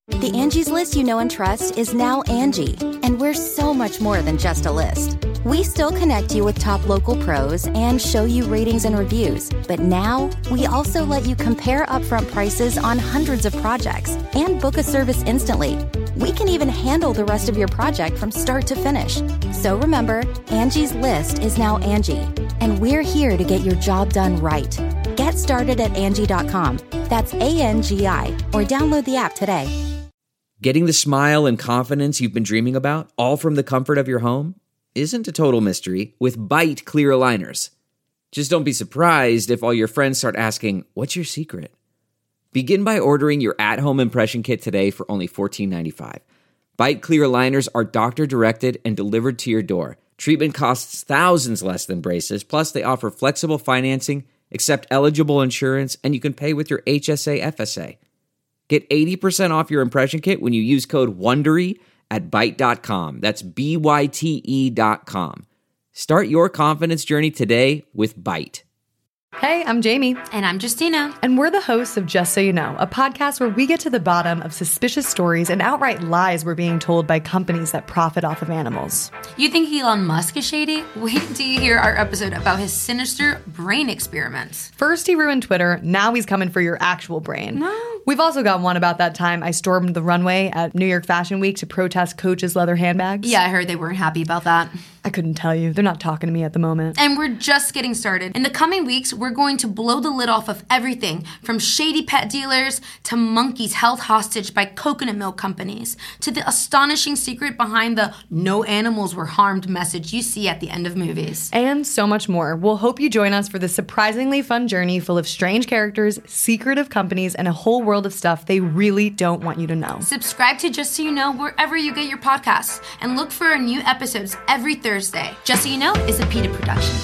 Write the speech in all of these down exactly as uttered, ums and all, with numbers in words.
The Angie's List you know and trust is now Angie, and we're so much more than just a list. We still connect you with top local pros and show you ratings and reviews, but now we also let you compare upfront prices on hundreds of projects and book a service instantly. We can even handle the rest of your project from start to finish. So remember, Angie's List is now Angie, and we're here to get your job done right. Get started at Angie dot com. That's A N G I, or download the app today. Getting the smile and confidence you've been dreaming about, all from the comfort of your home, isn't a total mystery with Byte clear aligners. Just don't be surprised if all your friends start asking, "What's your secret?" Begin by ordering your at-home impression kit today for only fourteen ninety-five. Byte clear aligners are doctor-directed and delivered to your door. Treatment costs thousands less than braces, plus they offer flexible financing, accept eligible insurance, and you can pay with your H S A F S A. Get eighty percent off your impression kit when you use code WONDERY at byte dot com. That's B Y T E dot com. Start your confidence journey today with Byte. Hey, I'm Jamie. And I'm Justina. And we're the hosts of Just So You Know, a podcast where we get to the bottom of suspicious stories and outright lies we're being told by companies that profit off of animals. You think Elon Musk is shady? Wait till you hear our episode about his sinister brain experiments. First he ruined Twitter, now he's coming for your actual brain. No. We've also got one about that time I stormed the runway at New York Fashion Week to protest Coach's leather handbags. Yeah, I heard they weren't happy about that. I couldn't tell you. They're not talking to me at the moment. And we're just getting started. In the coming weeks, we're going to blow the lid off of everything from shady pet dealers to monkeys held hostage by coconut milk companies to the astonishing secret behind the "no animals were harmed" message you see at the end of movies. And so much more. We'll hope you join us for this surprisingly fun journey full of strange characters, secretive companies, and a whole world of stuff they really don't want you to know. Subscribe to Just So You Know wherever you get your podcasts and look for our new episodes every Thursday. Just So You Know is a PETA production.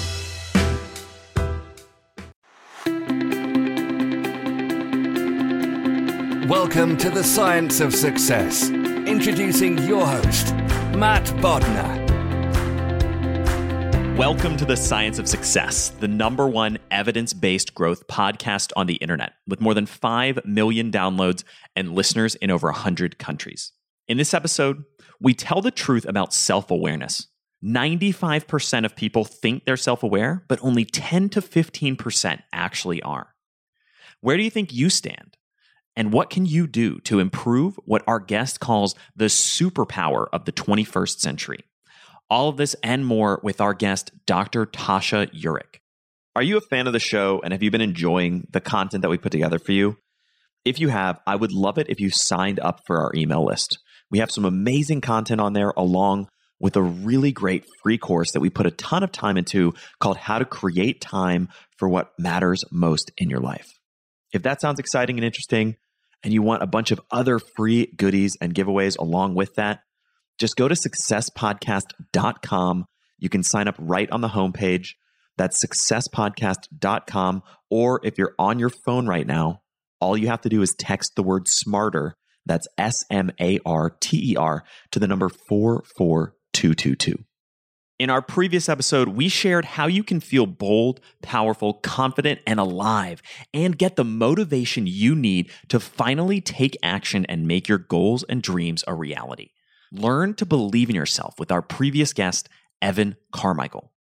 Welcome to the Science of Success. Introducing your host, Matt Bodnar. Welcome to the Science of Success, the number one evidence-based growth podcast on the internet, with more than five million downloads and listeners in over one hundred countries. In this episode, we tell the truth about self-awareness. ninety-five percent of people think they're self-aware, but only ten to fifteen percent actually are. Where do you think you stand? And what can you do to improve what our guest calls the superpower of the twenty-first century? All of this and more with our guest, Doctor Tasha Eurich. Are you a fan of the show, and have you been enjoying the content that we put together for you? If you have, I would love it if you signed up for our email list. We have some amazing content on there, along with a really great free course that we put a ton of time into called How to Create Time for What Matters Most in Your Life. If that sounds exciting and interesting, and you want a bunch of other free goodies and giveaways along with that, just go to success podcast dot com. You can sign up right on the homepage. That's success podcast dot com. Or if you're on your phone right now, all you have to do is text the word SMARTER, that's S M A R T E R, to the number four four two two two. In our previous episode, we shared how you can feel bold, powerful, confident, and alive, and get the motivation you need to finally take action and make your goals and dreams a reality. Learn to believe in yourself with our previous guest, Evan Carmichael.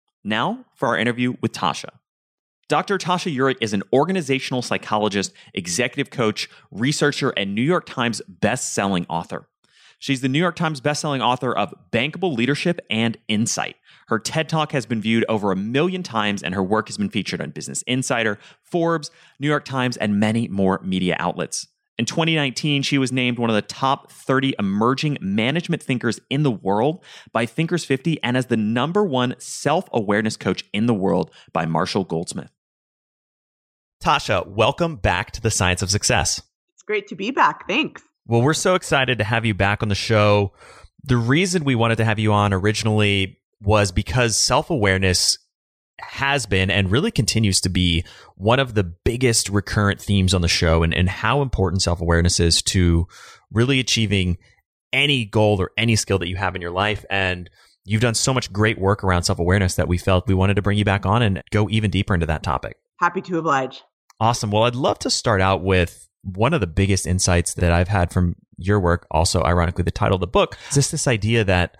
Now for our interview with Tasha. Doctor Tasha Eurich is an organizational psychologist, executive coach, researcher, and New York Times best-selling author. She's the New York Times bestselling author of Bankable Leadership and Insight. Her TED Talk has been viewed over a million times, and her work has been featured on Business Insider, Forbes, New York Times, and many more media outlets. In twenty nineteen, she was named one of the top thirty emerging management thinkers in the world by Thinkers fifty, and as the number one self-awareness coach in the world by Marshall Goldsmith. Tasha, welcome back to the Science of Success. It's great to be back. Thanks. Well, we're so excited to have you back on the show. The reason we wanted to have you on originally was because self-awareness has been and really continues to be one of the biggest recurrent themes on the show, and, and how important self-awareness is to really achieving any goal or any skill that you have in your life. And you've done so much great work around self-awareness that we felt we wanted to bring you back on and go even deeper into that topic. Happy to oblige. Awesome. Well, I'd love to start out with one of the biggest insights that I've had from your work, also ironically the title of the book, is just this idea that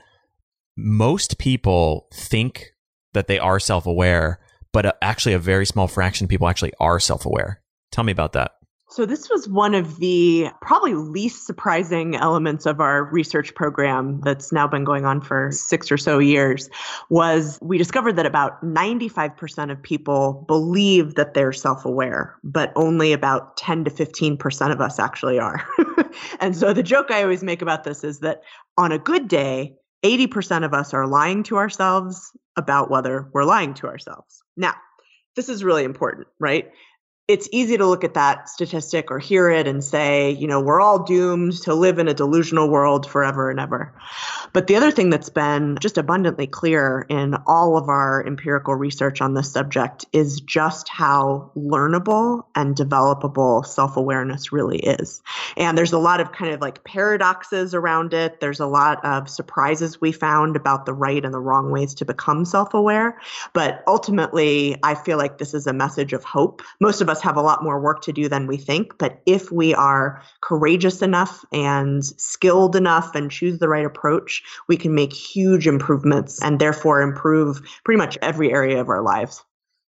most people think that they are self-aware, but actually a very small fraction of people actually are self-aware. Tell me about that. So this was one of the probably least surprising elements of our research program that's now been going on for six or so years, was we discovered that about ninety-five percent of people believe that they're self-aware, but only about ten to fifteen percent of us actually are. And so the joke I always make about this is that on a good day, eighty percent of us are lying to ourselves about whether we're lying to ourselves. Now, this is really important, right? It's easy to look at that statistic or hear it and say, you know, we're all doomed to live in a delusional world forever and ever. But the other thing that's been just abundantly clear in all of our empirical research on this subject is just how learnable and developable self-awareness really is. And there's a lot of kind of like paradoxes around it. There's a lot of surprises we found about the right and the wrong ways to become self-aware. But ultimately, I feel like this is a message of hope. Most of us have a lot more work to do than we think, but if we are courageous enough and skilled enough and choose the right approach, we can make huge improvements and therefore improve pretty much every area of our lives.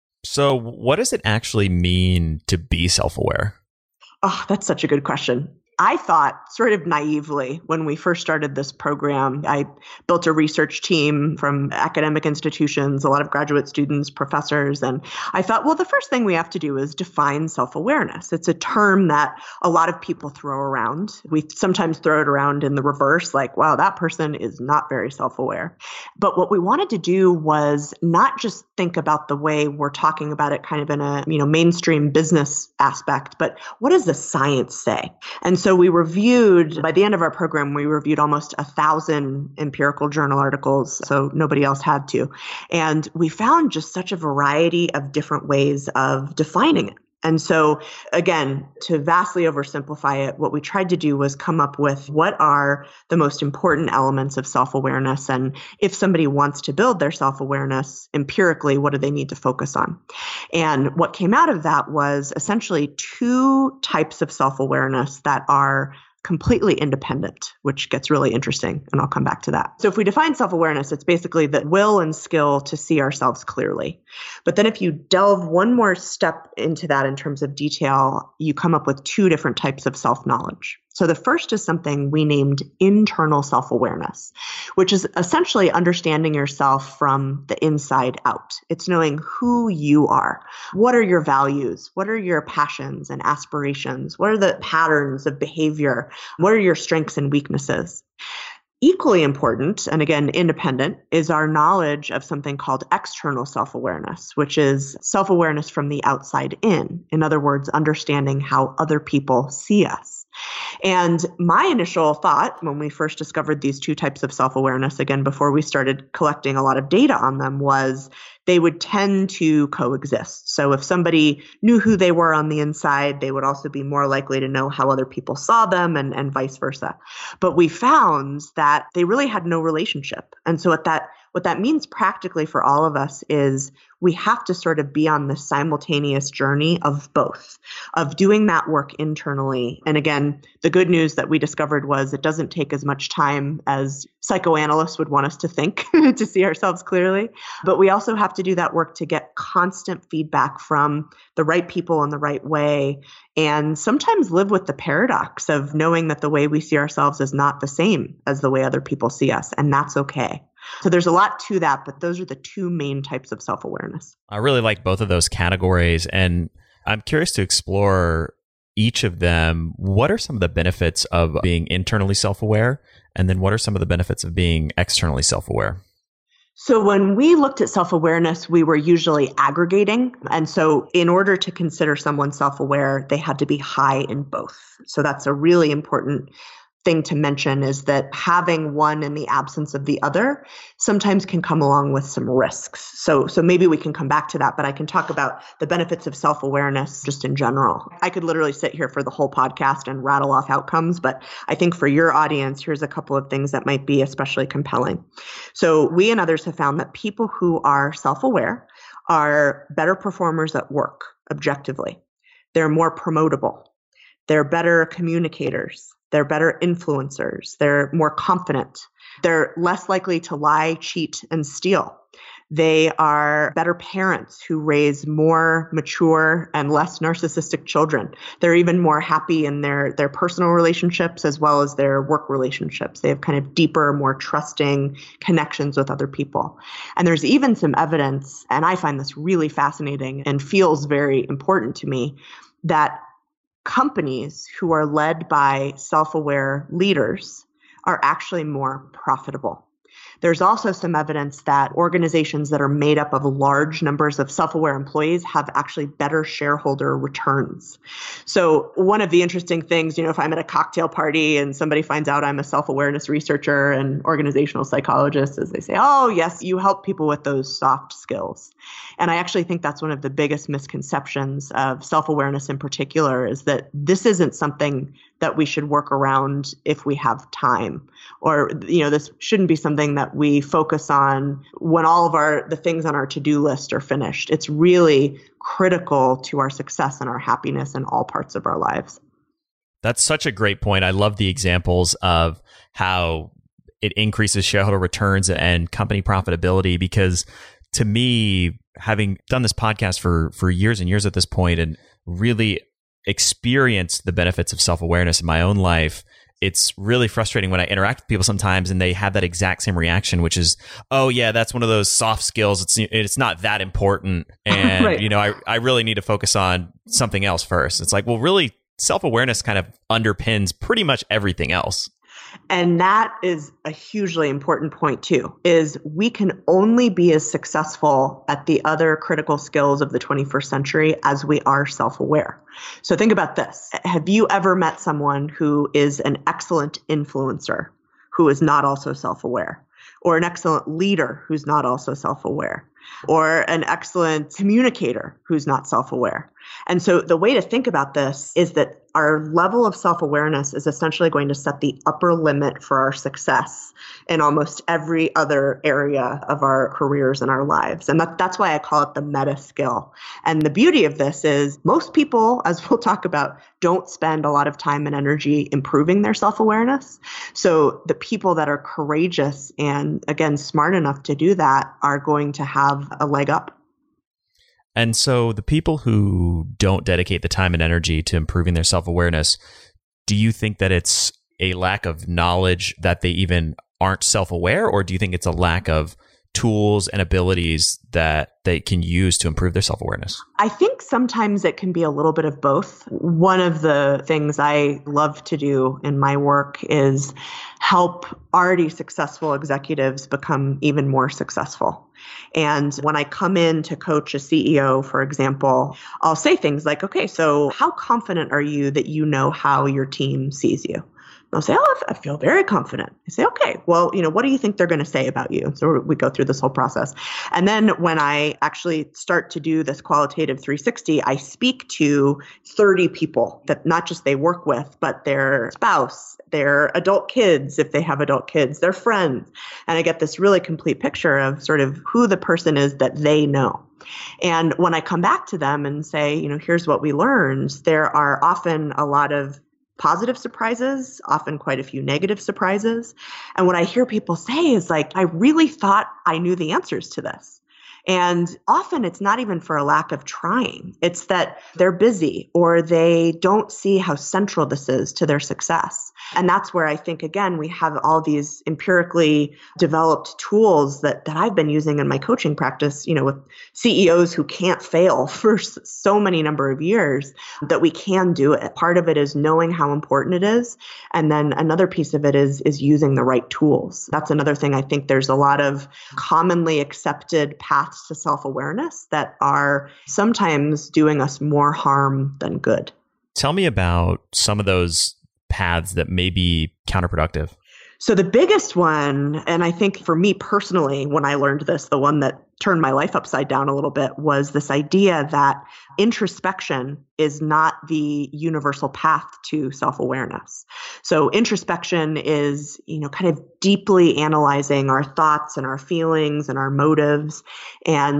So what does it actually mean to be self-aware? Oh, that's such a good question. I thought sort of naively when we first started this program, I built a research team from academic institutions, a lot of graduate students, professors, and I thought, well, the first thing we have to do is define self-awareness. It's a term that a lot of people throw around. We sometimes throw it around in the reverse, like, wow, that person is not very self-aware. But what we wanted to do was not just think about the way we're talking about it kind of in a, you know, mainstream business aspect, but what does the science say? And so So we reviewed, by the end of our program, we reviewed almost a thousand empirical journal articles, so nobody else had to. And we found just such a variety of different ways of defining it. And so, again, to vastly oversimplify it, what we tried to do was come up with what are the most important elements of self-awareness. And if somebody wants to build their self-awareness empirically, what do they need to focus on? And what came out of that was essentially two types of self-awareness that are completely independent, which gets really interesting, and I'll come back to that. So if we define self-awareness, it's basically the will and skill to see ourselves clearly. But then if you delve one more step into that in terms of detail, you come up with two different types of self-knowledge. So the first is something we named internal self-awareness, which is essentially understanding yourself from the inside out. It's knowing who you are. What are your values? What are your passions and aspirations? What are the patterns of behavior? What are your strengths and weaknesses? Equally important, and again, independent, is our knowledge of something called external self-awareness, which is self-awareness from the outside in. In other words, understanding how other people see us. And my initial thought when we first discovered these two types of self-awareness, again, before we started collecting a lot of data on them, was they would tend to coexist. So if somebody knew who they were on the inside, they would also be more likely to know how other people saw them, and, and vice versa. But we found that they really had no relationship. And so what that What that means practically for all of us is we have to sort of be on the simultaneous journey of both, of doing that work internally. And again, the good news that we discovered was it doesn't take as much time as psychoanalysts would want us to think to see ourselves clearly. But we also have to do that work to get constant feedback from the right people in the right way, and sometimes live with the paradox of knowing that the way we see ourselves is not the same as the way other people see us, and that's okay. So there's a lot to that, but those are the two main types of self-awareness. I really like both of those categories, and I'm curious to explore each of them. What are some of the benefits of being internally self-aware? And then what are some of the benefits of being externally self-aware? So when we looked at self-awareness, we were usually aggregating. And so in order to consider someone self-aware, they had to be high in both. So that's a really important thing to mention, is that having one in the absence of the other sometimes can come along with some risks. So, so maybe we can come back to that, but I can talk about the benefits of self-awareness just in general. I could literally sit here for the whole podcast and rattle off outcomes, but I think for your audience, here's a couple of things that might be especially compelling. So we and others have found that people who are self-aware are better performers at work, objectively. They're more promotable. They're better communicators. They're better influencers. They're more confident. They're less likely to lie, cheat, and steal. They are better parents who raise more mature and less narcissistic children. They're even more happy in their, their personal relationships as well as their work relationships. They have kind of deeper, more trusting connections with other people. And there's even some evidence, and I find this really fascinating and feels very important to me, that companies who are led by self-aware leaders are actually more profitable. There's also some evidence that organizations that are made up of large numbers of self-aware employees have actually better shareholder returns. So one of the interesting things, you know, if I'm at a cocktail party and somebody finds out I'm a self-awareness researcher and organizational psychologist, is they say, oh, yes, you help people with those soft skills. And I actually think that's one of the biggest misconceptions of self-awareness in particular, is that this isn't something that we should work around if we have time. Or, you know, this shouldn't be something that we focus on when all of our the things on our to-do list are finished. It's really critical to our success and our happiness in all parts of our lives. That's such a great point. I love the examples of how it increases shareholder returns and company profitability, because to me, having done this podcast for for years and years at this point and really experienced the benefits of self-awareness in my own life, it's really frustrating when I interact with people sometimes and they have that exact same reaction, which is, oh yeah, that's one of those soft skills. It's it's not that important. And, right. you know, I, I really need to focus on something else first. It's like, well, really, self-awareness kind of underpins pretty much everything else. And that is a hugely important point too, is we can only be as successful at the other critical skills of the twenty-first century as we are self-aware. So think about this. Have you ever met someone who is an excellent influencer who is not also self-aware? Or an excellent leader who's not also self-aware? Or an excellent communicator who's not self-aware? And so the way to think about this is that our level of self-awareness is essentially going to set the upper limit for our success in almost every other area of our careers and our lives. And that, that's why I call it the meta skill. And the beauty of this is most people, as we'll talk about, don't spend a lot of time and energy improving their self-awareness. So the people that are courageous and, again, smart enough to do that are going to have a leg up. And so the people who don't dedicate the time and energy to improving their self-awareness, do you think that it's a lack of knowledge that they even aren't self-aware, or do you think it's a lack of tools and abilities that they can use to improve their self-awareness? I think sometimes it can be a little bit of both. One of the things I love to do in my work is help already successful executives become even more successful. And when I come in to coach a C E O, for example, I'll say things like, okay, so how confident are you that you know how your team sees you? They'll say, oh, I feel very confident. I say, okay, well, you know, what do you think they're going to say about you? So we go through this whole process. And then when I actually start to do this qualitative three sixty, I speak to thirty people that not just they work with, but their spouse, their adult kids, if they have adult kids, their friends. And I get this really complete picture of sort of who the person is that they know. And when I come back to them and say, you know, here's what we learned, there are often a lot of positive surprises, often quite a few negative surprises. And what I hear people say is like, I really thought I knew the answers to this. And often it's not even for a lack of trying. It's that they're busy or they don't see how central this is to their success. And that's where I think, again, we have all these empirically developed tools that, that I've been using in my coaching practice, you know, with C E Os who can't fail for so many number of years, that we can do it. Part of it is knowing how important it is. And then another piece of it is, is using the right tools. That's another thing. I think there's a lot of commonly accepted paths to self-awareness that are sometimes doing us more harm than good. Tell me about some of those paths that may be counterproductive. So the biggest one, and I think for me personally, when I learned this, the one that turned my life upside down a little bit, was this idea that introspection is not the universal path to self-awareness. So introspection is, you know, kind of deeply analyzing our thoughts and our feelings and our motives. And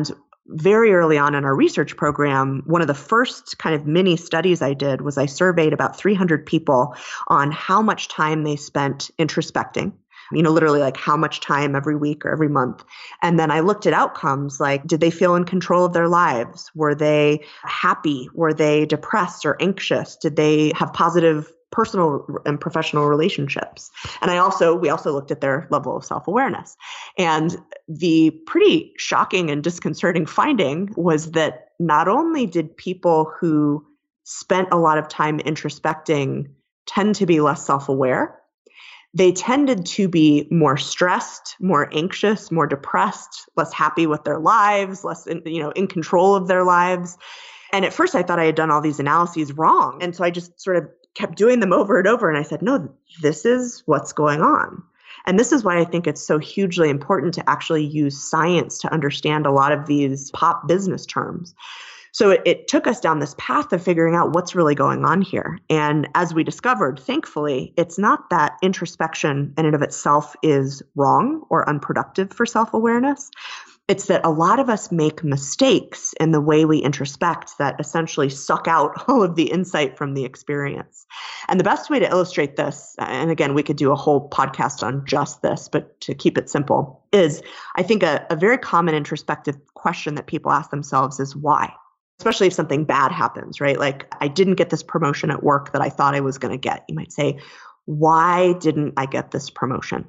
very early on in our research program, one of the first kind of mini studies I did was I surveyed about three hundred people on how much time they spent introspecting. You know, literally like how much time every week or every month. And then I looked at outcomes like, did they feel in control of their lives? Were they happy? Were they depressed or anxious? Did they have positive personal and professional relationships? And I also, we also looked at their level of self-awareness. And the pretty shocking and disconcerting finding was that not only did people who spent a lot of time introspecting tend to be less self-aware, they tended to be more stressed, more anxious, more depressed, less happy with their lives, less in, you know, in control of their lives. And at first I thought I had done all these analyses wrong. And so I just sort of kept doing them over and over. And I said, no, this is what's going on. And this is why I think it's so hugely important to actually use science to understand a lot of these pop business terms. So it, it took us down this path of figuring out what's really going on here. And as we discovered, thankfully, it's not that introspection in and of itself is wrong or unproductive for self-awareness. It's that a lot of us make mistakes in the way we introspect that essentially suck out all of the insight from the experience. And the best way to illustrate this, and again, we could do a whole podcast on just this, but to keep it simple, is I think a, a very common introspective question that people ask themselves is why? Especially if something bad happens, right? Like I didn't get this promotion at work that I thought I was going to get. You might say, why didn't I get this promotion?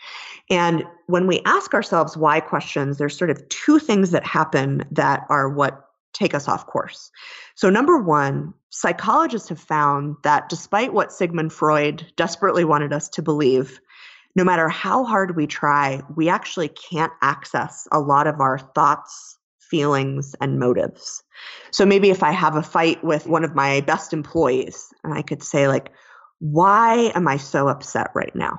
And when we ask ourselves why questions, there's sort of two things that happen that are what take us off course. So number one, psychologists have found that despite what Sigmund Freud desperately wanted us to believe, no matter how hard we try, we actually can't access a lot of our thoughts, feelings, and motives. So maybe if I have a fight with one of my best employees, and I could say like, why am I so upset right now?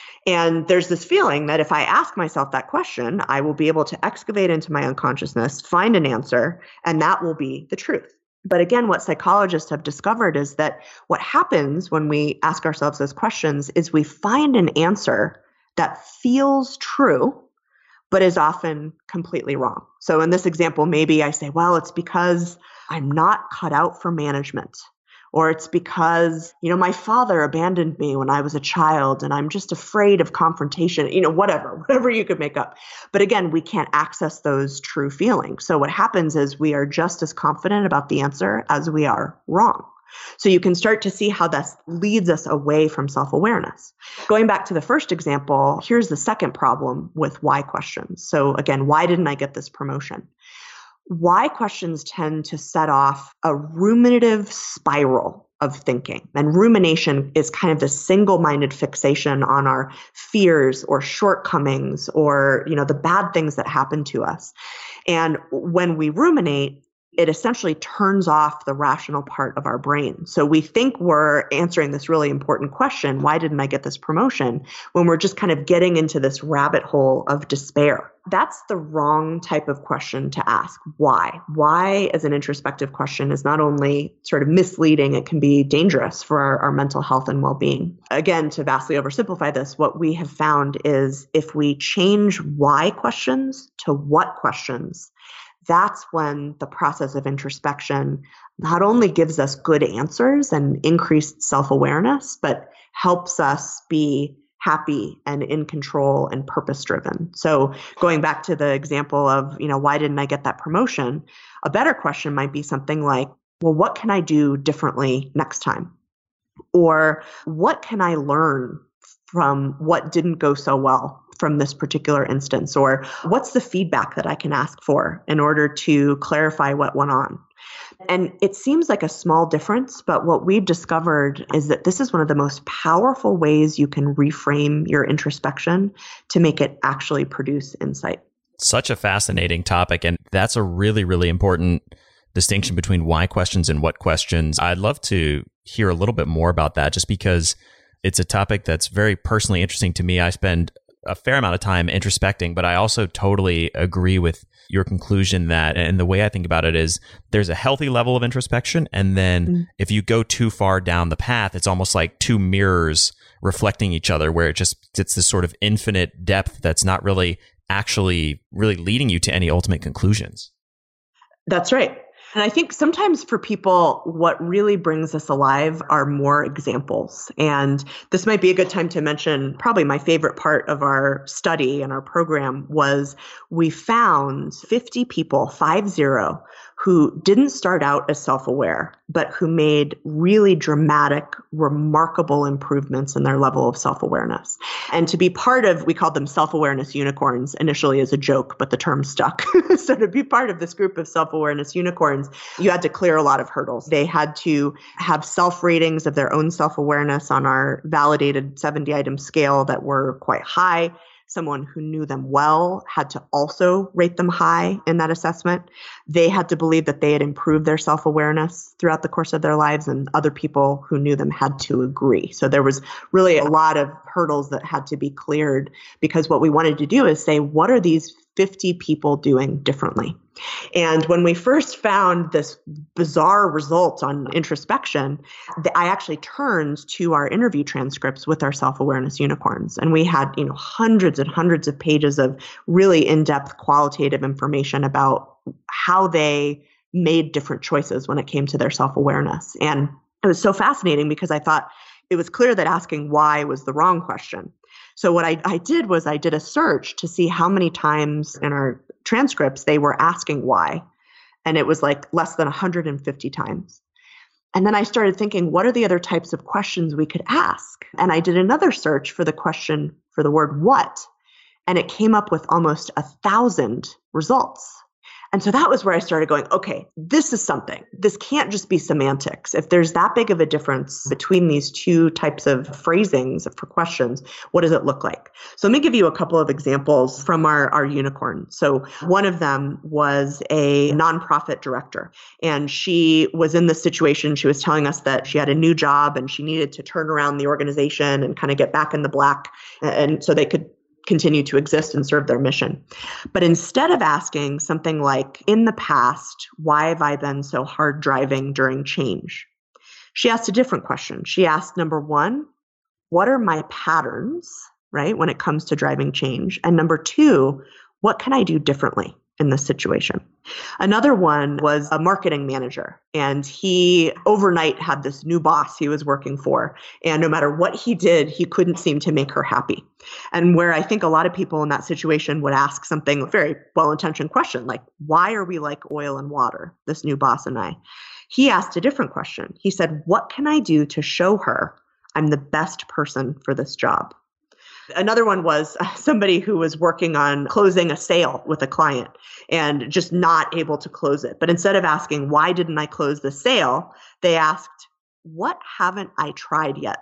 And there's this feeling that if I ask myself that question, I will be able to excavate into my unconsciousness, find an answer, and that will be the truth. But again, what psychologists have discovered is that what happens when we ask ourselves those questions is we find an answer that feels true, but is often completely wrong. So in this example, maybe I say, well, it's because I'm not cut out for management. Or it's because, you know, my father abandoned me when I was a child and I'm just afraid of confrontation, you know, whatever, whatever you could make up. But again, we can't access those true feelings. So what happens is we are just as confident about the answer as we are wrong. So you can start to see how this leads us away from self-awareness. Going back to the first example, here's the second problem with why questions. So again, why didn't I get this promotion? Why questions tend to set off a ruminative spiral of thinking. And rumination is kind of the single-minded fixation on our fears or shortcomings or, you know, the bad things that happen to us. And when we ruminate, it essentially turns off the rational part of our brain. So we think we're answering this really important question, why didn't I get this promotion, when we're just kind of getting into this rabbit hole of despair. That's the wrong type of question to ask. Why? Why as an introspective question is not only sort of misleading, it can be dangerous for our, our mental health and well-being. Again, to vastly oversimplify this, what we have found is if we change why questions to what questions, that's when the process of introspection not only gives us good answers and increased self-awareness, but helps us be happy and in control and purpose-driven. So going back to the example of, you know, why didn't I get that promotion? A better question might be something like, well, what can I do differently next time? Or what can I learn from what didn't go so well from this particular instance? Or what's the feedback that I can ask for in order to clarify what went on? And it seems like a small difference, but what we've discovered is that this is one of the most powerful ways you can reframe your introspection to make it actually produce insight. Such a fascinating topic. And that's a really, really important distinction between why questions and what questions. I'd love to hear a little bit more about that, just because it's a topic that's very personally interesting to me. I spend a fair amount of time introspecting, but I also totally agree with your conclusion that, and the way I think about it is there's a healthy level of introspection. And then mm. if you go too far down the path, it's almost like two mirrors reflecting each other, where it just, it's this sort of infinite depth that's not really actually really leading you to any ultimate conclusions. That's right. And I think sometimes for people, what really brings us alive are more examples. And this might be a good time to mention probably my favorite part of our study and our program was we found fifty people, five zero, who didn't start out as self-aware, but who made really dramatic, remarkable improvements in their level of self-awareness. And to be part of, we called them self-awareness unicorns initially as a joke, but the term stuck. So to be part of this group of self-awareness unicorns, you had to clear a lot of hurdles. They had to have self-ratings of their own self-awareness on our validated seventy item scale that were quite high. Someone who knew them well had to also rate them high in that assessment. They had to believe that they had improved their self-awareness throughout the course of their lives, and other people who knew them had to agree. So there was really a lot of hurdles that had to be cleared, because what we wanted to do is say, what are these fifty people doing differently? And when we first found this bizarre result on introspection, I actually turned to our interview transcripts with our self-awareness unicorns. And we had, you know, hundreds and hundreds of pages of really in-depth qualitative information about how they made different choices when it came to their self-awareness. And it was so fascinating because I thought it was clear that asking why was the wrong question. So what I, I did was I did a search to see how many times in our transcripts they were asking why. And it was like less than one hundred fifty times. And then I started thinking, what are the other types of questions we could ask? And I did another search for the question for the word what. And it came up with almost a thousand results. And so that was where I started going, okay, this is something. This can't just be semantics. If there's that big of a difference between these two types of phrasings for questions, what does it look like? So let me give you a couple of examples from our, our unicorn. So one of them was a nonprofit director, and she was in this situation. She was telling us that she had a new job and she needed to turn around the organization and kind of get back in the black, and so they could continue to exist and serve their mission. But instead of asking something like, in the past, why have I been so hard driving during change? She asked a different question. She asked, number one, what are my patterns, right, when it comes to driving change? And number two, what can I do differently in this situation? Another one was a marketing manager, and he overnight had this new boss he was working for. And no matter what he did, he couldn't seem to make her happy. And where I think a lot of people in that situation would ask something very well-intentioned question, like, why are we like oil and water, this new boss and I? He asked a different question. He said, what can I do to show her I'm the best person for this job? Another one was somebody who was working on closing a sale with a client and just not able to close it. But instead of asking, why didn't I close the sale? They asked, what haven't I tried yet?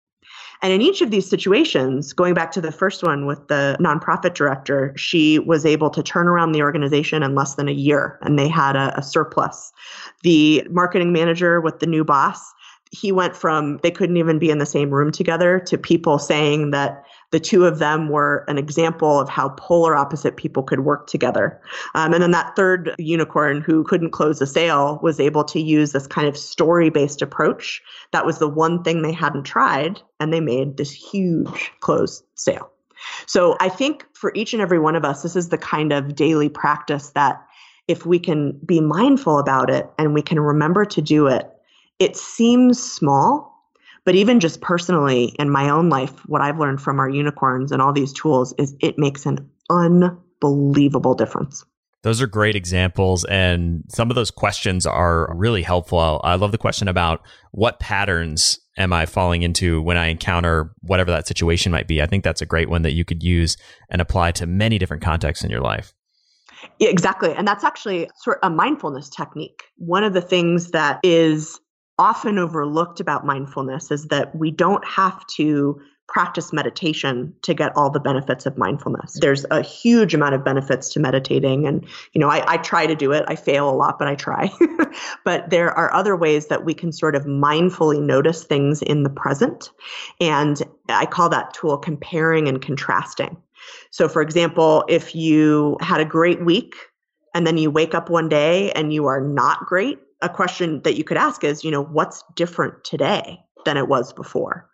And in each of these situations, going back to the first one with the nonprofit director, she was able to turn around the organization in less than a year, and they had a, a surplus. The marketing manager with the new boss, he went from they couldn't even be in the same room together to people saying that the two of them were an example of how polar opposite people could work together. Um, and then that third unicorn who couldn't close the sale was able to use this kind of story-based approach. That was the one thing they hadn't tried, and they made this huge closed sale. So I think for each and every one of us, this is the kind of daily practice that if we can be mindful about it and we can remember to do it, it seems small. But even just personally in my own life, what I've learned from our unicorns and all these tools is it makes an unbelievable difference. Those are great examples. And some of those questions are really helpful. I love the question about what patterns am I falling into when I encounter whatever that situation might be. I think that's a great one that you could use and apply to many different contexts in your life. Yeah, exactly. And that's actually sort of a mindfulness technique. One of the things that is often overlooked about mindfulness is that we don't have to practice meditation to get all the benefits of mindfulness. There's a huge amount of benefits to meditating. And, you know, I, I try to do it. I fail a lot, but I try. But there are other ways that we can sort of mindfully notice things in the present. And I call that tool comparing and contrasting. So for example, if you had a great week and then you wake up one day and you are not great, a question that you could ask is, you know, what's different today than it was before?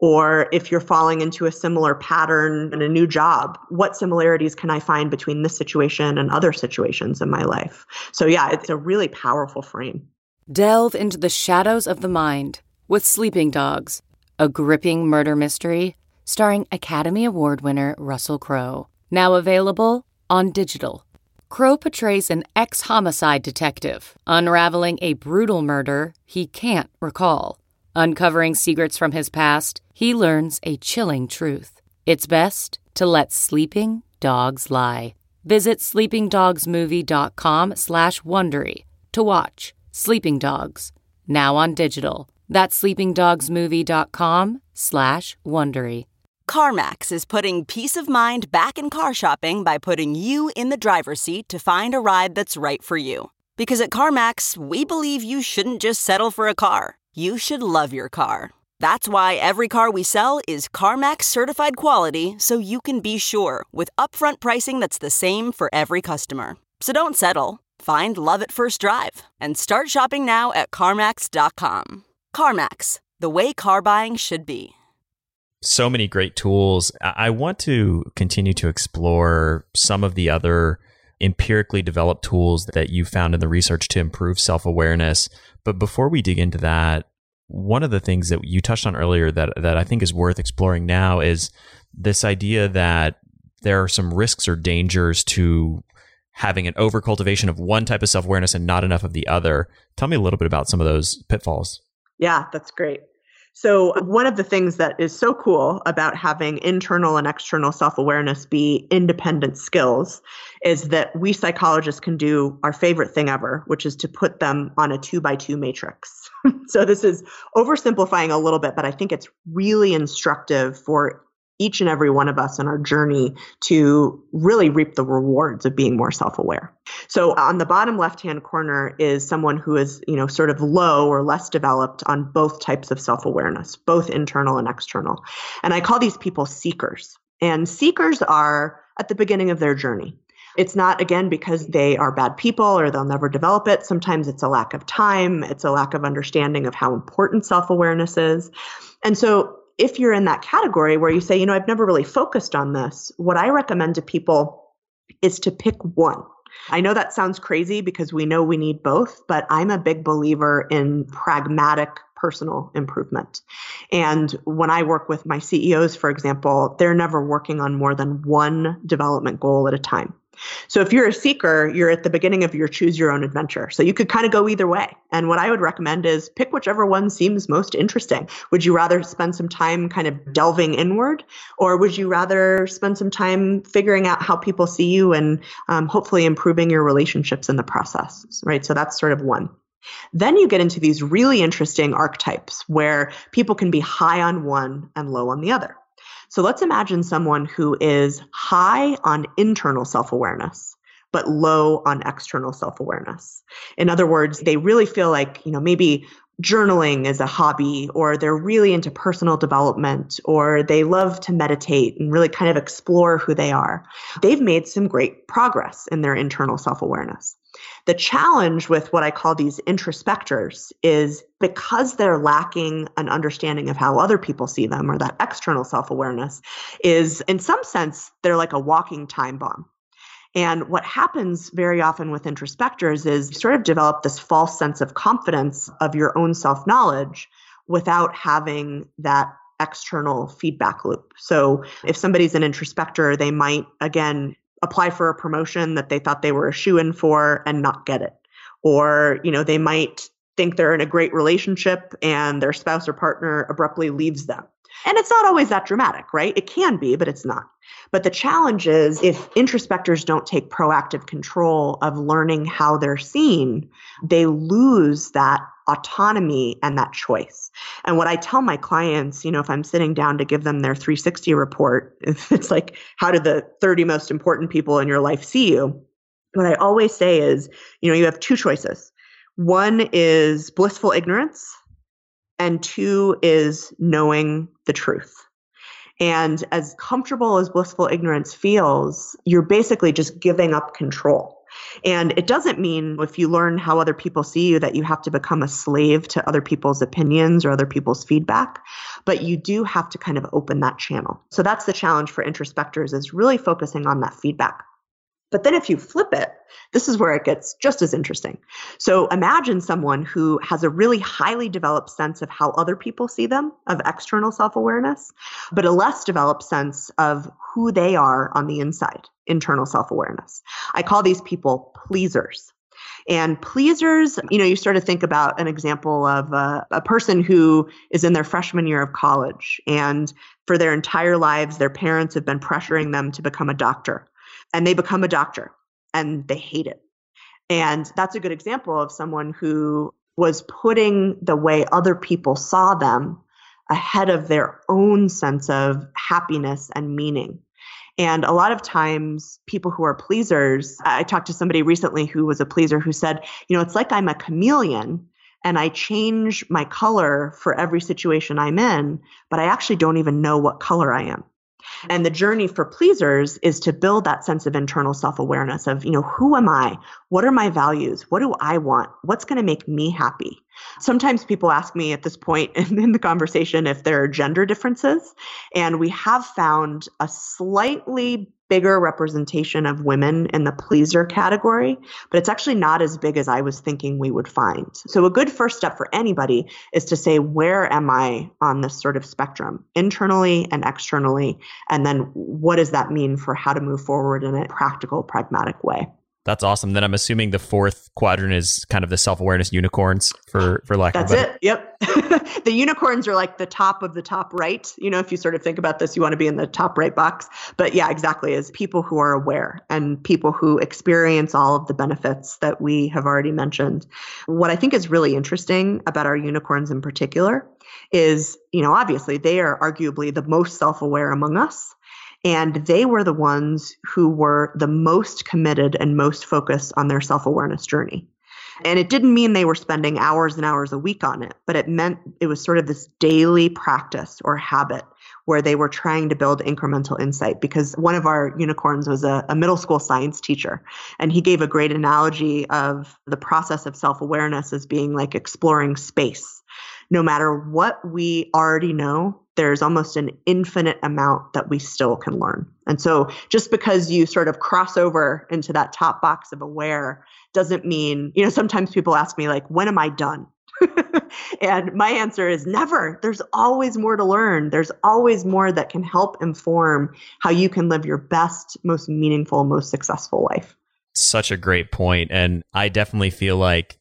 Or if you're falling into a similar pattern in a new job, what similarities can I find between this situation and other situations in my life? So yeah, it's a really powerful frame. Delve into the shadows of the mind with Sleeping Dogs, a gripping murder mystery starring Academy Award winner Russell Crowe. Now available on digital. Crowe portrays an ex-homicide detective unraveling a brutal murder he can't recall. Uncovering secrets from his past, he learns a chilling truth. It's best to let sleeping dogs lie. Visit sleepingdogsmovie.com slash Wondery to watch Sleeping Dogs, now on digital. That's sleepingdogsmovie.com slash Wondery. CarMax is putting peace of mind back in car shopping by putting you in the driver's seat to find a ride that's right for you. Because at CarMax, we believe you shouldn't just settle for a car. You should love your car. That's why every car we sell is CarMax certified quality, so you can be sure with upfront pricing that's the same for every customer. So don't settle. Find love at first drive and start shopping now at CarMax dot com. CarMax, the way car buying should be. So many great tools. I want to continue to explore some of the other empirically developed tools that you found in the research to improve self-awareness. But before we dig into that, one of the things that you touched on earlier that, that I think is worth exploring now is this idea that there are some risks or dangers to having an overcultivation of one type of self-awareness and not enough of the other. Tell me a little bit about some of those pitfalls. Yeah, that's great. So one of the things that is so cool about having internal and external self-awareness be independent skills is that we psychologists can do our favorite thing ever, which is to put them on a two by two matrix. So this is oversimplifying a little bit, but I think it's really instructive for each and every one of us in our journey to really reap the rewards of being more self-aware. So on the bottom left-hand corner is someone who is, you know, sort of low or less developed on both types of self-awareness, both internal and external. And I call these people seekers. And seekers are at the beginning of their journey. It's not, again, because they are bad people or they'll never develop it. Sometimes it's a lack of time. It's a lack of understanding of how important self-awareness is. And so if you're in that category where you say, you know, I've never really focused on this, what I recommend to people is to pick one. I know that sounds crazy because we know we need both, but I'm a big believer in pragmatic personal improvement. And when I work with my C E Os, for example, they're never working on more than one development goal at a time. So if you're a seeker, you're at the beginning of your choose your own adventure. So you could kind of go either way. And what I would recommend is pick whichever one seems most interesting. Would you rather spend some time kind of delving inward, or would you rather spend some time figuring out how people see you and um, hopefully improving your relationships in the process, right? So that's sort of one. Then you get into these really interesting archetypes where people can be high on one and low on the other. So let's imagine someone who is high on internal self-awareness, but low on external self-awareness. In other words, they really feel like, you know, maybe journaling is a hobby, or they're really into personal development, or they love to meditate and really kind of explore who they are. They've made some great progress in their internal self-awareness. The challenge with what I call these introspectors is because they're lacking an understanding of how other people see them, or that external self-awareness, is in some sense, they're like a walking time bomb. And what happens very often with introspectors is you sort of develop this false sense of confidence of your own self-knowledge without having that external feedback loop. So if somebody's an introspector, they might, again, apply for a promotion that they thought they were a shoo-in for and not get it. Or, you know, they might think they're in a great relationship and their spouse or partner abruptly leaves them. And it's not always that dramatic, right? It can be, but it's not. But the challenge is if introspectors don't take proactive control of learning how they're seen, they lose that autonomy and that choice. And what I tell my clients, you know, if I'm sitting down to give them their three sixty report, it's like, how do the thirty most important people in your life see you? What I always say is, you know, you have two choices. One is blissful ignorance, and two is knowing the truth. And as comfortable as blissful ignorance feels, you're basically just giving up control. And it doesn't mean if you learn how other people see you that you have to become a slave to other people's opinions or other people's feedback. but you do have to kind of open that channel. So that's the challenge for introspectors, is really focusing on that feedback. But then if you flip it, this is where it gets just as interesting. So imagine someone who has a really highly developed sense of how other people see them, of external self-awareness, but a less developed sense of who they are on the inside, internal self-awareness. I call these people pleasers. And pleasers, you know, you sort of think about an example of a, a person who is in their freshman year of college, and for their entire lives, their parents have been pressuring them to become a doctor. And they become a doctor and they hate it. And that's a good example of someone who was putting the way other people saw them ahead of their own sense of happiness and meaning. And a lot of times people who are pleasers, I talked to somebody recently who was a pleaser who said, you know, it's like I'm a chameleon and I change my color for every situation I'm in, but I actually don't even know what color I am. And the journey for pleasers is to build that sense of internal self-awareness of, you know, who am I? What are my values? What do I want? What's going to make me happy? Sometimes people ask me at this point in, in the conversation if there are gender differences. And we have found a slightly bigger representation of women in the pleaser category, but it's actually not as big as I was thinking we would find. So a good first step for anybody is to say, where am I on this sort of spectrum, internally and externally? And then what does that mean for how to move forward in a practical, pragmatic way? That's awesome. Then I'm assuming the fourth quadrant is kind of the self-awareness unicorns, for, for lack of That's a better. it. Yep. The unicorns are like the top of the top right. You know, if you sort of think about this, you want to be in the top right box. But yeah, exactly. Is people who are aware and people who experience all of the benefits that we have already mentioned. What I think is really interesting about our unicorns in particular is, you know, obviously they are arguably the most self-aware among us. And they were the ones who were the most committed and most focused on their self-awareness journey. And it didn't mean they were spending hours and hours a week on it, but it meant it was sort of this daily practice or habit where they were trying to build incremental insight. Because one of our unicorns was a, a middle school science teacher, and he gave a great analogy of the process of self-awareness as being like exploring space. No matter what we already know, there's almost an infinite amount that we still can learn. And so just because you sort of cross over into that top box of aware doesn't mean, you know, sometimes people ask me like, when am I done? And my answer is never. There's always more to learn. There's always more that can help inform how you can live your best, most meaningful, most successful life. Such a great point. And I definitely feel like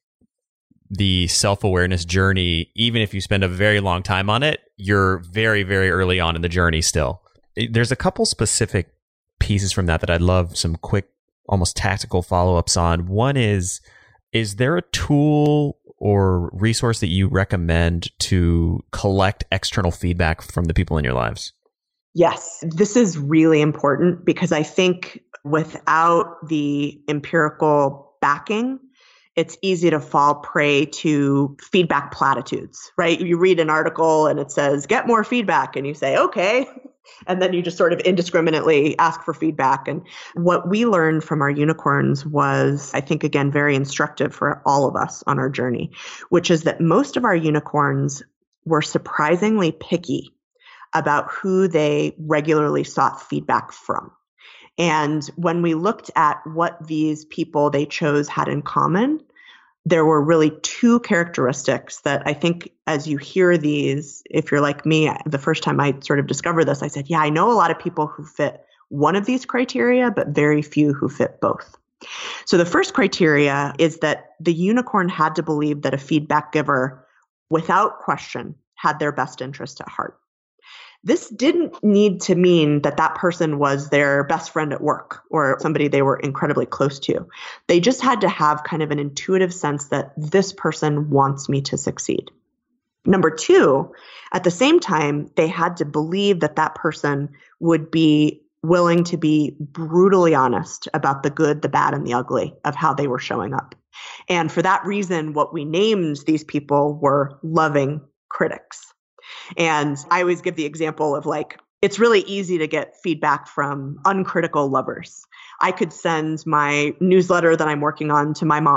the self-awareness journey, even if you spend a very long time on it, you're very, very early on in the journey still. There's a couple specific pieces from that that I'd love some quick, almost tactical follow-ups on. One is, is there a tool or resource that you recommend to collect external feedback from the people in your lives? Yes, this is really important because I think without the empirical backing, it's easy to fall prey to feedback platitudes, right? You read an article and it says, get more feedback. And you say, okay. And then you just sort of indiscriminately ask for feedback. And what we learned from our unicorns was, I think, again, very instructive for all of us on our journey, which is that most of our unicorns were surprisingly picky about who they regularly sought feedback from. And when we looked at what these people they chose had in common, there were really two characteristics that I think as you hear these, if you're like me, the first time I sort of discovered this, I said, yeah, I know a lot of people who fit one of these criteria, but very few who fit both. So the first criteria is that the unicorn had to believe that a feedback giver, without question, had their best interest at heart. This didn't need to mean that that person was their best friend at work or somebody they were incredibly close to. They just had to have kind of an intuitive sense that this person wants me to succeed. Number two, at the same time, they had to believe that that person would be willing to be brutally honest about the good, the bad, and the ugly of how they were showing up. And for that reason, what we named these people were loving critics. And I always give the example of like, it's really easy to get feedback from uncritical lovers. I could send my newsletter that I'm working on to my mom,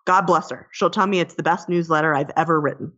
God bless her. She'll tell me it's the best newsletter I've ever written.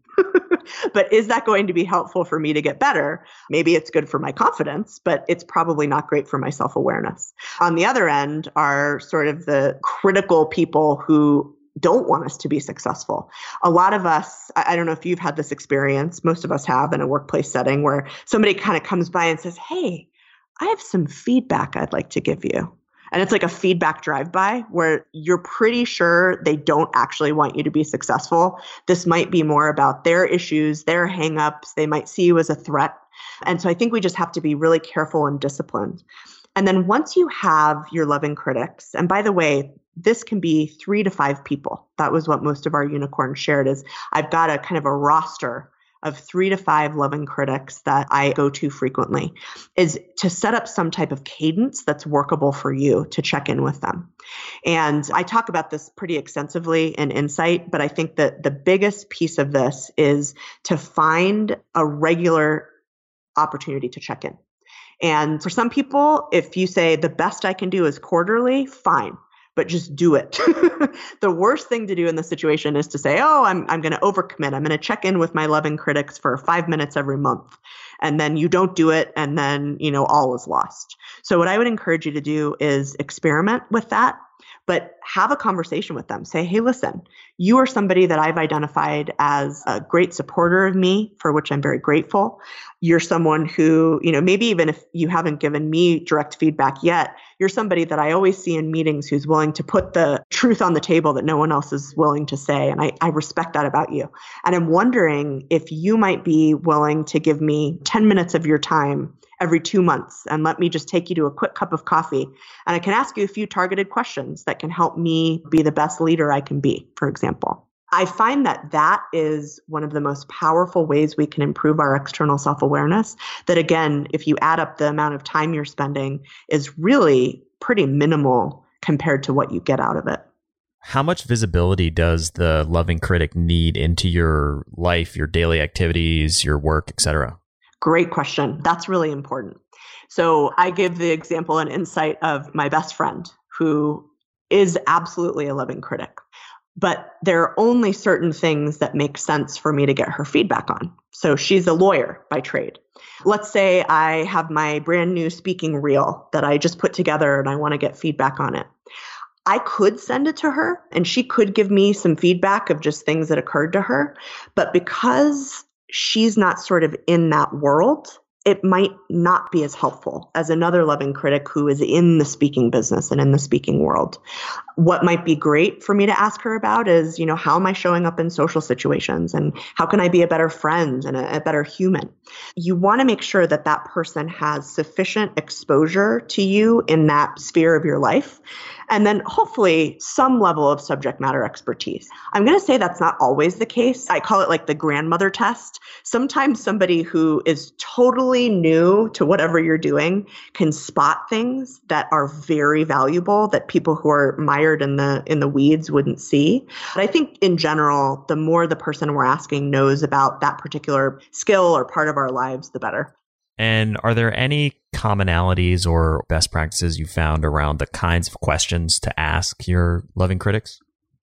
But is that going to be helpful for me to get better? Maybe it's good for my confidence, but it's probably not great for my self-awareness. On the other end are sort of the critical people who don't want us to be successful. A lot of us, I don't know if you've had this experience, most of us have in a workplace setting where somebody kind of comes by and says, hey, I have some feedback I'd like to give you. And it's like a feedback drive-by where you're pretty sure they don't actually want you to be successful. This might be more about their issues, their hangups. They might see you as a threat. And so I think we just have to be really careful and disciplined. And then once you have your loving critics, and by the way, this can be three to five people. That was what most of our unicorns shared is I've got a kind of a roster of three to five loving critics that I go to frequently, is to set up some type of cadence that's workable for you to check in with them. And I talk about this pretty extensively in Insight, but I think that the biggest piece of this is to find a regular opportunity to check in. And for some people, if you say the best I can do is quarterly, fine. But just do it. The worst thing to do in this situation is to say, oh, I'm I'm going to overcommit. I'm going to check in with my loving critics for five minutes every month. And then you don't do it. And then, you know, all is lost. So what I would encourage you to do is experiment with that, but have a conversation with them. Say, hey, listen, you are somebody that I've identified as a great supporter of me, for which I'm very grateful. You're someone who, you know, maybe even if you haven't given me direct feedback yet, you're somebody that I always see in meetings who's willing to put the truth on the table that no one else is willing to say. And I, I respect that about you. And I'm wondering if you might be willing to give me ten minutes of your time every two months and let me just take you to a quick cup of coffee. And I can ask you a few targeted questions that can help me be the best leader I can be, for example. I find that that is one of the most powerful ways we can improve our external self-awareness. That again, if you add up the amount of time you're spending, is really pretty minimal compared to what you get out of it. How much visibility does the loving critic need into your life, your daily activities, your work, et cetera? Great question. That's really important. So I give the example and insight of my best friend who is absolutely a loving critic. But there are only certain things that make sense for me to get her feedback on. So she's a lawyer by trade. Let's say I have my brand new speaking reel that I just put together and I want to get feedback on it. I could send it to her and she could give me some feedback of just things that occurred to her. But because she's not sort of in that world, it might not be as helpful as another loving critic who is in the speaking business and in the speaking world. What might be great for me to ask her about is, you know, how am I showing up in social situations and how can I be a better friend and a, a better human? You want to make sure that that person has sufficient exposure to you in that sphere of your life. And then hopefully some level of subject matter expertise. I'm going to say that's not always the case. I call it like the grandmother test. Sometimes somebody who is totally new to whatever you're doing can spot things that are very valuable that people who are mired in the in the weeds wouldn't see. But I think in general, the more the person we're asking knows about that particular skill or part of our lives, the better. And are there any commonalities or best practices you found around the kinds of questions to ask your loving critics?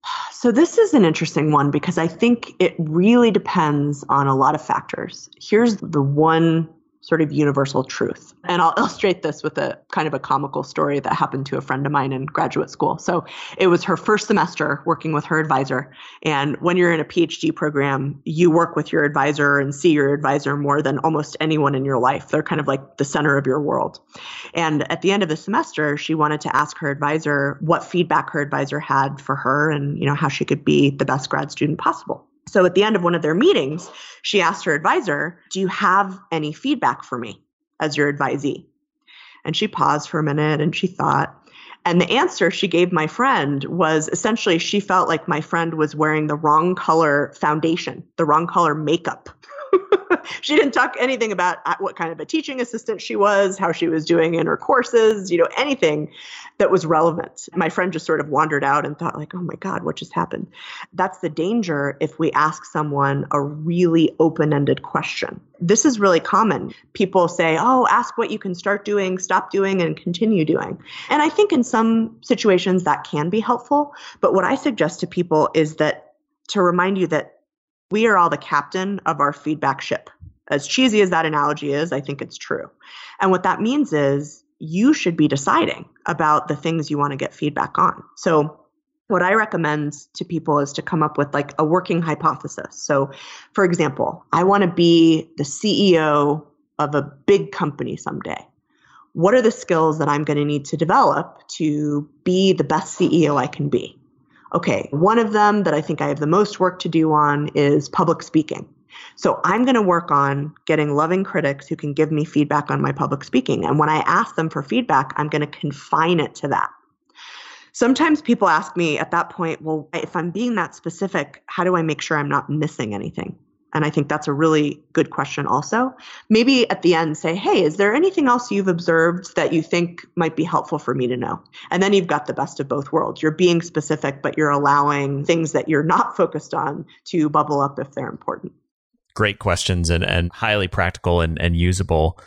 So this is an interesting one because I think it really depends on a lot of factors. Here's the one sort of universal truth. And I'll illustrate this with a kind of a comical story that happened to a friend of mine in graduate school. So it was her first semester working with her advisor. And when you're in a PhD program, you work with your advisor and see your advisor more than almost anyone in your life. They're kind of like the center of your world. And at the end of the semester, she wanted to ask her advisor what feedback her advisor had for her and, you know, how she could be the best grad student possible. So at the end of one of their meetings, she asked her advisor, do you have any feedback for me as your advisee? And she paused for a minute and she thought. And the answer she gave my friend was essentially she felt like my friend was wearing the wrong color foundation, the wrong color makeup. She didn't talk anything about what kind of a teaching assistant she was, how she was doing in her courses, you know, anything that was relevant. My friend just sort of wandered out and thought like, oh my God, what just happened? That's the danger if we ask someone a really open-ended question. This is really common. People say, oh, ask what you can start doing, stop doing, and continue doing. And I think in some situations that can be helpful. But what I suggest to people is that to remind you that we are all the captain of our feedback ship. As cheesy as that analogy is, I think it's true. And what that means is you should be deciding about the things you want to get feedback on. So what I recommend to people is to come up with like a working hypothesis. So for example, I want to be the C E O of a big company someday. What are the skills that I'm going to need to develop to be the best C E O I can be? Okay, one of them that I think I have the most work to do on is public speaking. So I'm going to work on getting loving critics who can give me feedback on my public speaking. And when I ask them for feedback, I'm going to confine it to that. Sometimes people ask me at that point, well, if I'm being that specific, how do I make sure I'm not missing anything? And I think that's a really good question also. Maybe at the end say, hey, is there anything else you've observed that you think might be helpful for me to know? And then you've got the best of both worlds. You're being specific, but you're allowing things that you're not focused on to bubble up if they're important. Great questions and, and highly practical and, and usable.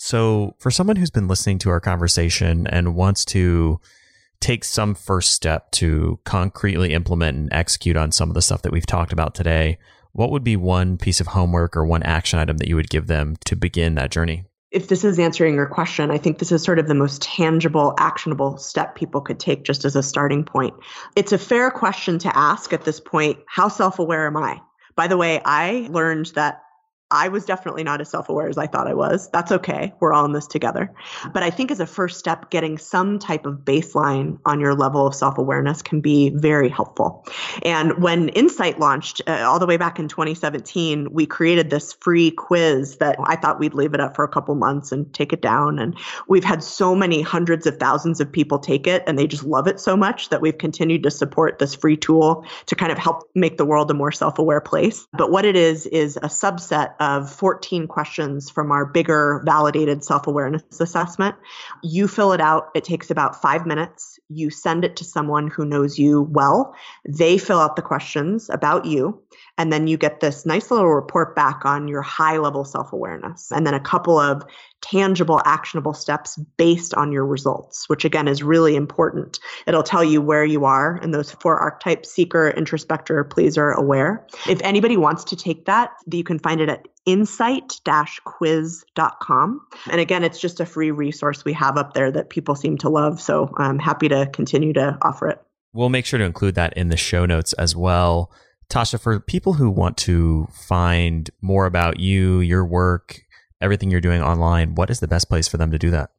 So for someone who's been listening to our conversation and wants to take some first step to concretely implement and execute on some of the stuff that we've talked about today, what would be one piece of homework or one action item that you would give them to begin that journey? If this is answering your question, I think this is sort of the most tangible, actionable step people could take just as a starting point. It's a fair question to ask at this point. How self-aware am I? By the way, I learned that I was definitely not as self-aware as I thought I was. That's okay. We're all in this together. But I think as a first step, getting some type of baseline on your level of self-awareness can be very helpful. And when Insight launched uh, all the way back in twenty seventeen, we created this free quiz that I thought we'd leave it up for a couple months and take it down. And we've had so many hundreds of thousands of people take it, and they just love it so much that we've continued to support this free tool to kind of help make the world a more self-aware place. But what it is, is a subset of fourteen questions from our bigger validated self-awareness assessment. You fill it out. It takes about five minutes. You send it to someone who knows you well. They fill out the questions about you. And then you get this nice little report back on your high level self-awareness. And then a couple of tangible, actionable steps based on your results, which again is really important. It'll tell you where you are in those four archetypes: seeker, introspector, pleaser, aware. If anybody wants to take that, you can find it at insight dash quiz dot com. And again, it's just a free resource we have up there that people seem to love. So I'm happy to continue to offer it. We'll make sure to include that in the show notes as well. Tasha, for people who want to find more about you, your work, everything you're doing online, what is the best place for them to do that?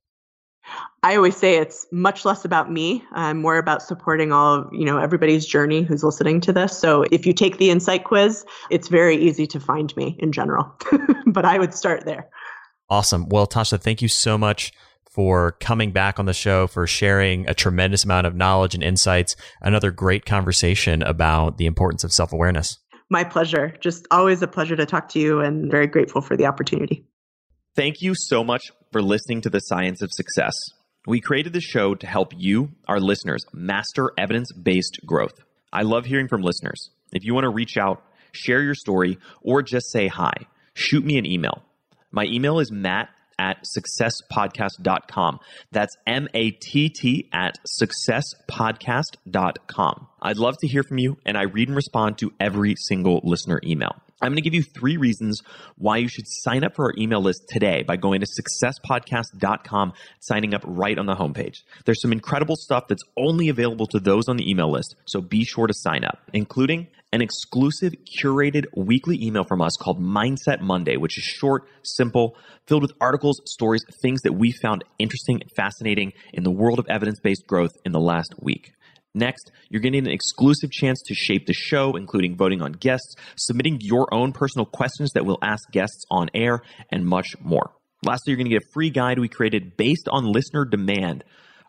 I always say it's much less about me. I'm more about supporting all of, you know, everybody's journey who's listening to this. So if you take the Insight quiz, it's very easy to find me in general, but I would start there. Awesome. Well, Tasha, thank you so much for coming back on the show, for sharing a tremendous amount of knowledge and insights. Another great conversation about the importance of self-awareness. My pleasure. Just always a pleasure to talk to you, and very grateful for the opportunity. Thank you so much for listening to The Science of Success. We created this show to help you, our listeners, master evidence-based growth. I love hearing from listeners. If you want to reach out, share your story, or just say hi, shoot me an email. My email is matt at success podcast dot com. That's M A T T at success podcast dot com. I'd love to hear from you, and I read and respond to every single listener email. I'm going to give you three reasons why you should sign up for our email list today by going to success podcast dot com, signing up right on the homepage. There's some incredible stuff that's only available to those on the email list, so be sure to sign up, including an exclusive curated weekly email from us called Mindset Monday, which is short, simple, filled with articles, stories, things that we found interesting and fascinating in the world of evidence-based growth in the last week. Next, you're getting an exclusive chance to shape the show, including voting on guests, submitting your own personal questions that we'll ask guests on air, and much more. Lastly, you're going to get a free guide we created based on listener demand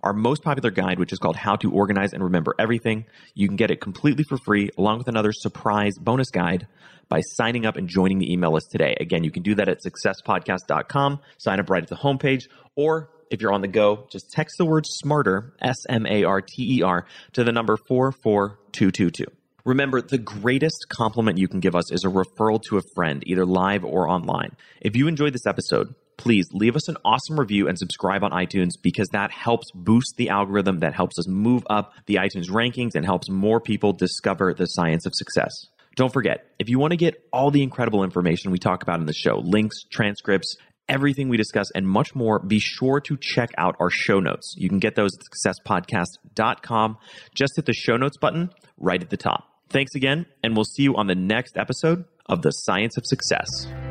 our most popular guide, which is called How to Organize and Remember Everything. You can get it completely for free, along with another surprise bonus guide by signing up and joining the email list today. Again, you can do that at success podcast dot com. Sign up right at the homepage, or if you're on the go, just text the word SMARTER, S M A R T E R, to the number four four two two two. Remember, the greatest compliment you can give us is a referral to a friend, either live or online. If you enjoyed this episode, please leave us an awesome review and subscribe on iTunes, because that helps boost the algorithm, that helps us move up the iTunes rankings and helps more people discover the science of success. Don't forget, if you want to get all the incredible information we talk about in the show, links, transcripts, everything we discuss, and much more, be sure to check out our show notes. You can get those at success podcast dot com. Just hit the show notes button right at the top. Thanks again, and we'll see you on the next episode of The Science of Success.